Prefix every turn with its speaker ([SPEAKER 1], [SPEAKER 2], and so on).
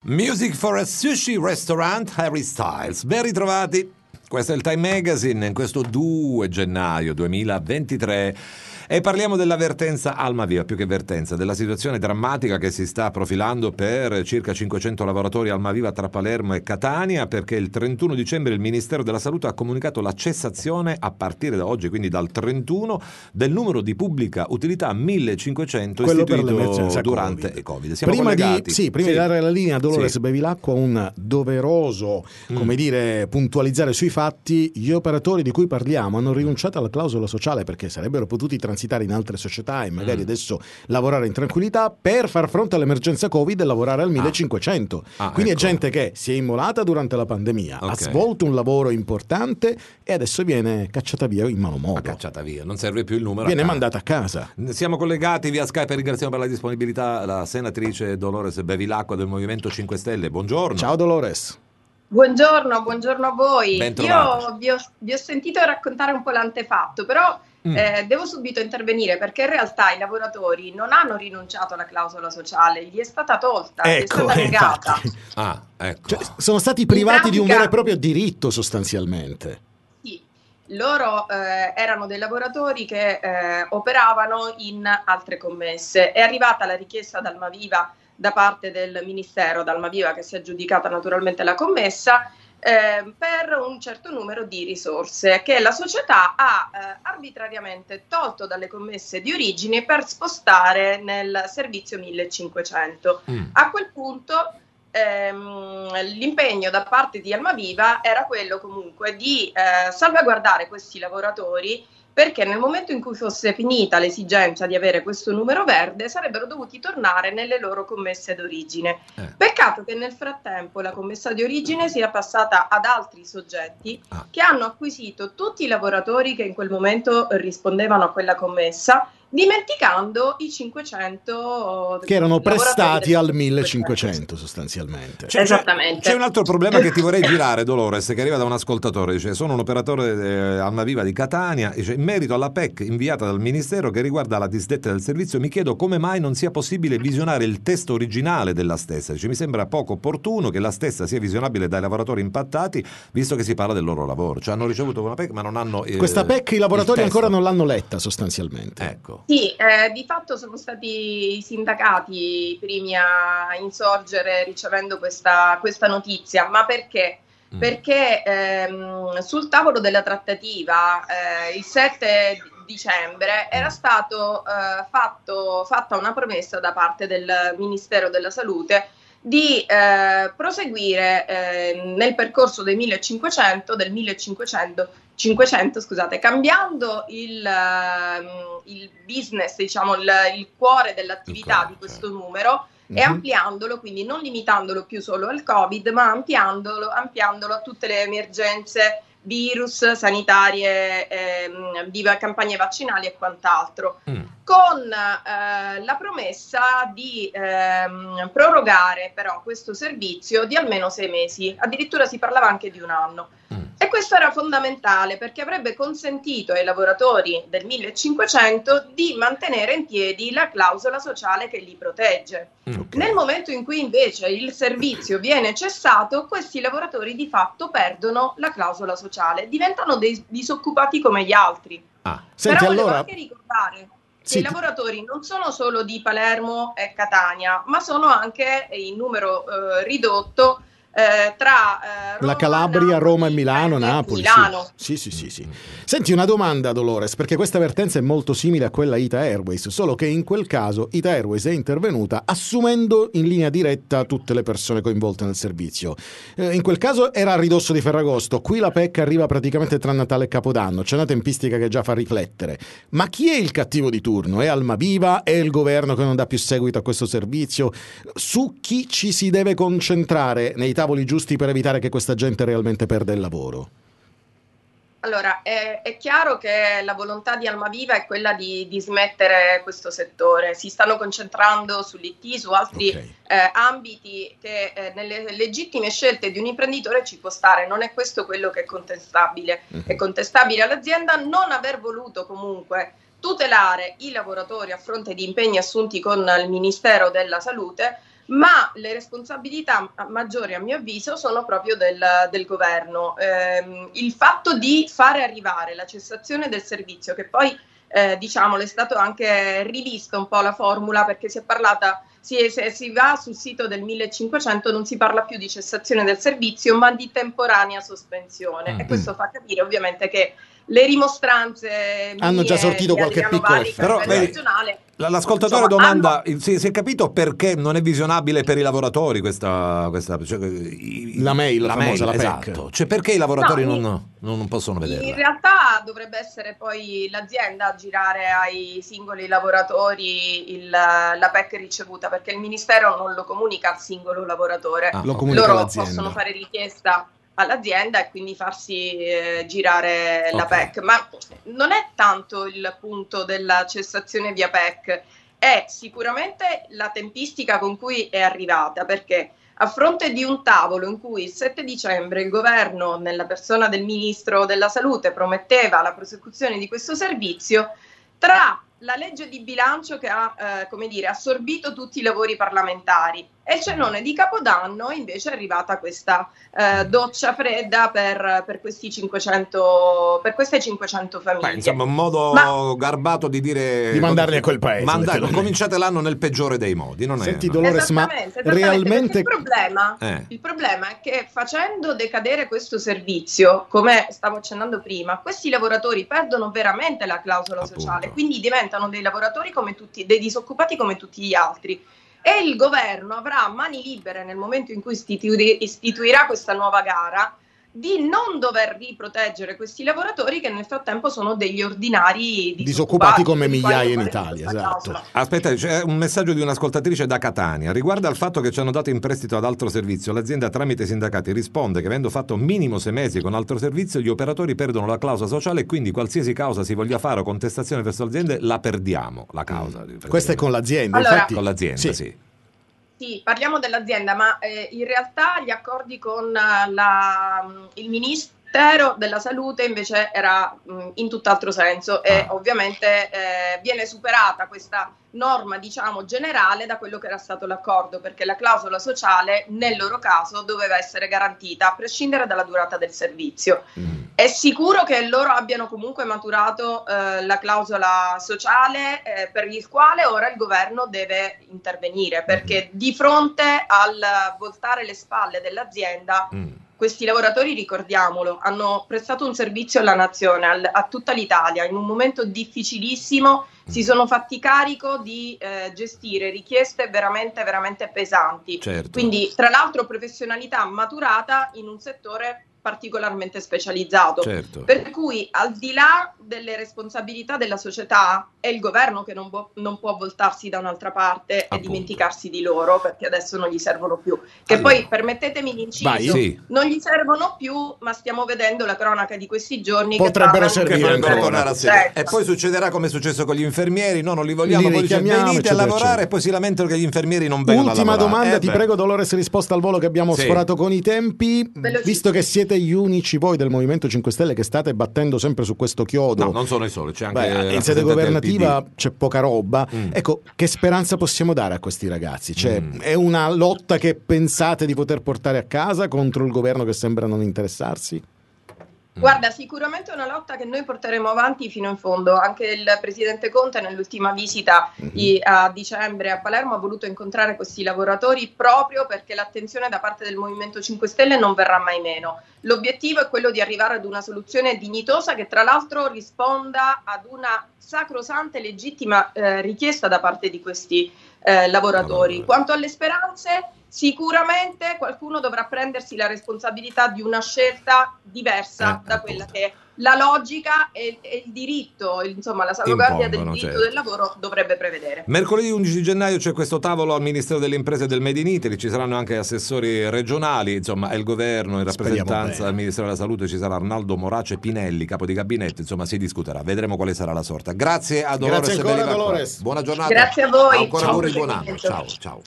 [SPEAKER 1] Music for a Sushi Restaurant, Harry Styles. Ben ritrovati. Questo è il Time Magazine in questo 2 gennaio 2023 e parliamo dell'avvertenza Almaviva, più che vertenza, della situazione drammatica che si sta profilando per circa 500 lavoratori Almaviva tra Palermo e Catania, perché il 31 dicembre il Ministero della Salute ha comunicato la cessazione a partire da oggi, quindi dal 31, del numero di pubblica utilità 1500 istituito durante il Covid. Siamo
[SPEAKER 2] prima
[SPEAKER 1] collegati.
[SPEAKER 2] Prima di dare la linea a Dolores Bevilacqua, un doveroso puntualizzare sui fatti. Gli operatori di cui parliamo hanno rinunciato alla clausola sociale perché sarebbero potuti transitare in altre società e magari adesso lavorare in tranquillità per far fronte all'emergenza Covid e lavorare al 1500. Quindi
[SPEAKER 1] ecco.
[SPEAKER 2] è gente che si è immolata durante la pandemia, ha svolto un lavoro importante e adesso viene cacciata via in malo modo.
[SPEAKER 1] Cacciata via, non serve più il numero.
[SPEAKER 2] Viene mandata a casa.
[SPEAKER 1] Siamo collegati via Skype e ringraziamo per la disponibilità la senatrice Dolores Bevilacqua del Movimento 5 Stelle. Buongiorno.
[SPEAKER 2] Ciao Dolores.
[SPEAKER 3] Buongiorno a voi.
[SPEAKER 1] Bentrovati.
[SPEAKER 3] Io vi ho sentito raccontare un po' l'antefatto, però devo subito intervenire perché in realtà i lavoratori non hanno rinunciato alla clausola sociale, gli è stata tolta, gli è stata negata.
[SPEAKER 1] Ecco.
[SPEAKER 2] Cioè, sono stati privati di un vero e proprio diritto sostanzialmente.
[SPEAKER 3] Sì, loro erano dei lavoratori che operavano in altre commesse. È arrivata la richiesta da Almaviva da parte del Ministero, da Almaviva che si è aggiudicata naturalmente la commessa, per un certo numero di risorse che la società ha arbitrariamente tolto dalle commesse di origine per spostare nel servizio 1500. A quel punto l'impegno da parte di Almaviva era quello comunque di salvaguardare questi lavoratori, perché nel momento in cui fosse finita l'esigenza di avere questo numero verde sarebbero dovuti tornare nelle loro commesse d'origine. Peccato che nel frattempo la commessa di origine sia passata ad altri soggetti che hanno acquisito tutti i lavoratori che in quel momento rispondevano a quella commessa, dimenticando i 500
[SPEAKER 2] che erano prestati al 1500 sostanzialmente.
[SPEAKER 3] Esattamente.
[SPEAKER 1] C'è un altro problema che ti vorrei girare, Dolores, che arriva da un ascoltatore. Dice: sono un operatore Almaviva di Catania. Dice: in merito alla PEC inviata dal Ministero che riguarda la disdetta del servizio, mi chiedo come mai non sia possibile visionare il testo originale della stessa. Dice: mi sembra poco opportuno che la stessa sia visionabile dai lavoratori impattati, visto che si parla del loro lavoro. Cioè hanno ricevuto una PEC ma non hanno
[SPEAKER 2] questa PEC i lavoratori ancora non l'hanno letta sostanzialmente.
[SPEAKER 1] Ecco.
[SPEAKER 3] Sì, di fatto sono stati i sindacati i primi a insorgere ricevendo questa notizia, ma perché? Perché sul tavolo della trattativa il 7 dicembre era stato fatta una promessa da parte del Ministero della Salute di proseguire nel percorso del 1500, cambiando il business, diciamo il cuore dell'attività di questo numero e ampliandolo, quindi non limitandolo più solo al Covid, ma ampliandolo a tutte le emergenze virus, sanitarie, di campagne vaccinali e quant'altro, con la promessa di prorogare però questo servizio di almeno 6 mesi, addirittura si parlava anche di un anno. E questo era fondamentale perché avrebbe consentito ai lavoratori del 1500 di mantenere in piedi la clausola sociale che li protegge. Nel momento in cui invece il servizio viene cessato, questi lavoratori di fatto perdono la clausola sociale, diventano dei disoccupati come gli altri.
[SPEAKER 2] Senti,
[SPEAKER 3] Però volevo
[SPEAKER 2] allora
[SPEAKER 3] anche ricordare che i lavoratori non sono solo di Palermo e Catania, ma sono anche in numero ridotto tra
[SPEAKER 2] la Calabria, Roma e Milano, Napoli.
[SPEAKER 3] Milano.
[SPEAKER 2] Sì. Senti, una domanda, Dolores, perché questa vertenza è molto simile a quella Ita Airways, solo che in quel caso Ita Airways è intervenuta assumendo in linea diretta tutte le persone coinvolte nel servizio. In quel caso era a ridosso di Ferragosto, qui la PEC arriva praticamente tra Natale e Capodanno, c'è una tempistica che già fa riflettere. Ma chi è il cattivo di turno? È Almaviva? È il governo che non dà più seguito a questo servizio? Su chi ci si deve concentrare nei tavoli giusti per evitare che questa gente realmente perda il lavoro?
[SPEAKER 3] Allora, è chiaro che la volontà di Almaviva è quella di smettere questo settore. Si stanno concentrando sull'IT, su altri ambiti che nelle legittime scelte di un imprenditore ci può stare. Non è questo quello che è contestabile. È contestabile all'azienda non aver voluto comunque tutelare i lavoratori a fronte di impegni assunti con il Ministero della Salute, ma le responsabilità maggiori, a mio avviso, sono proprio del governo. Il fatto di fare arrivare la cessazione del servizio, che poi diciamolo, è stato anche rivista un po' la formula, perché si è parlata, se si va sul sito del 1500 non si parla più di cessazione del servizio, ma di temporanea sospensione, e questo fa capire ovviamente che le rimostranze
[SPEAKER 2] hanno già sortito qualche piccolo effetto.
[SPEAKER 1] Però l'ascoltatore domanda, si è capito perché non è visionabile per i lavoratori questa cioè,
[SPEAKER 2] la mail, la
[SPEAKER 1] esatto. Cioè, perché i lavoratori non possono vederla?
[SPEAKER 3] In realtà dovrebbe essere poi l'azienda a girare ai singoli lavoratori la PEC ricevuta, perché il Ministero non lo comunica al singolo lavoratore.
[SPEAKER 2] Lo comunica
[SPEAKER 3] loro
[SPEAKER 2] all'azienda.
[SPEAKER 3] Possono fare richiesta all'azienda e quindi farsi girare la PEC, ma non è tanto il punto della cessazione via PEC, è sicuramente la tempistica con cui è arrivata, perché a fronte di un tavolo in cui il 7 dicembre il governo, nella persona del ministro della salute, prometteva la prosecuzione di questo servizio, tra la legge di bilancio che ha assorbito tutti i lavori parlamentari e il cenone di Capodanno, invece è arrivata questa doccia fredda per queste 500 famiglie.
[SPEAKER 1] Beh, insomma, un modo garbato di dire,
[SPEAKER 2] di mandarli a quel paese.
[SPEAKER 1] Cominciate l'anno nel peggiore dei modi, non
[SPEAKER 2] Senti,
[SPEAKER 1] è?
[SPEAKER 2] Dolores, ma realmente
[SPEAKER 3] il problema è che facendo decadere questo servizio, come stavo accennando prima, questi lavoratori perdono veramente la clausola sociale, quindi diventano dei lavoratori come tutti, dei disoccupati come tutti gli altri. E il governo avrà mani libere nel momento in cui istituirà questa nuova gara di non dover riproteggere questi lavoratori che nel frattempo sono degli ordinari
[SPEAKER 2] disoccupati come migliaia in Italia. Esatto.
[SPEAKER 1] Aspetta, c'è un messaggio di un'ascoltatrice da Catania. Riguardo al fatto che ci hanno dato in prestito ad altro servizio, l'azienda tramite i sindacati risponde che avendo fatto minimo 6 mesi con altro servizio, gli operatori perdono la clausola sociale e quindi qualsiasi causa si voglia fare o contestazione verso l'azienda la perdiamo, la causa.
[SPEAKER 2] Questa è con l'azienda,
[SPEAKER 3] allora,
[SPEAKER 2] infatti.
[SPEAKER 1] Con l'azienda, sì.
[SPEAKER 3] Sì, parliamo dell'azienda, ma in realtà gli accordi con il Ministero della Salute invece era in tutt'altro senso e ovviamente viene superata questa norma, diciamo, generale da quello che era stato l'accordo, perché la clausola sociale nel loro caso doveva essere garantita a prescindere dalla durata del servizio. È sicuro che loro abbiano comunque maturato la clausola sociale per il quale ora il governo deve intervenire, perché di fronte al voltare le spalle dell'azienda questi lavoratori, ricordiamolo, hanno prestato un servizio alla nazione, a tutta l'Italia, in un momento difficilissimo, si sono fatti carico di gestire richieste veramente, veramente pesanti.
[SPEAKER 1] Certo.
[SPEAKER 3] Quindi, tra l'altro, professionalità maturata in un settore particolarmente specializzato,
[SPEAKER 1] certo.
[SPEAKER 3] Per cui al di là delle responsabilità della società è il governo che non può voltarsi da un'altra parte e dimenticarsi di loro, perché adesso non gli servono più, che allora, poi permettetemi l'inciso, non gli servono più, ma stiamo vedendo la cronaca di questi giorni
[SPEAKER 2] potrebbero servire
[SPEAKER 1] ancora. E poi succederà come è successo con gli infermieri, no, non li vogliamo, poi venite a lavorare e poi si lamentano che gli infermieri non vengono a lavorare.
[SPEAKER 2] Ultima domanda, ti prego Dolores, risposta al volo che abbiamo sforato con i tempi, visto che siete gli unici voi del Movimento 5 Stelle che state battendo sempre su questo chiodo.
[SPEAKER 1] No, non sono i soli, c'è anche
[SPEAKER 2] in sede governativa c'è poca roba. Ecco, che speranza possiamo dare a questi ragazzi? Cioè, è una lotta che pensate di poter portare a casa contro il governo che sembra non interessarsi?
[SPEAKER 3] Guarda, sicuramente è una lotta che noi porteremo avanti fino in fondo. Anche il presidente Conte nell'ultima visita a dicembre a Palermo ha voluto incontrare questi lavoratori proprio perché l'attenzione da parte del Movimento 5 Stelle non verrà mai meno. L'obiettivo è quello di arrivare ad una soluzione dignitosa che tra l'altro risponda ad una sacrosanta e legittima richiesta da parte di questi lavoratori. Quanto alle speranze, sicuramente qualcuno dovrà prendersi la responsabilità di una scelta diversa da quella che la logica e il diritto, insomma la salvaguardia del diritto del lavoro dovrebbe prevedere.
[SPEAKER 1] Mercoledì 11 gennaio c'è questo tavolo al Ministero delle Imprese del Made in Italy, ci saranno anche assessori regionali, insomma è il governo in rappresentanza del Ministero della Salute, ci sarà Arnaldo Morace Pinelli, capo di gabinetto, insomma si discuterà, vedremo quale sarà la sorta. Grazie a Dolores.
[SPEAKER 2] Grazie ancora, Dolores.
[SPEAKER 1] Buona giornata.
[SPEAKER 3] Grazie a voi.
[SPEAKER 1] Ancora buon anno. Ciao.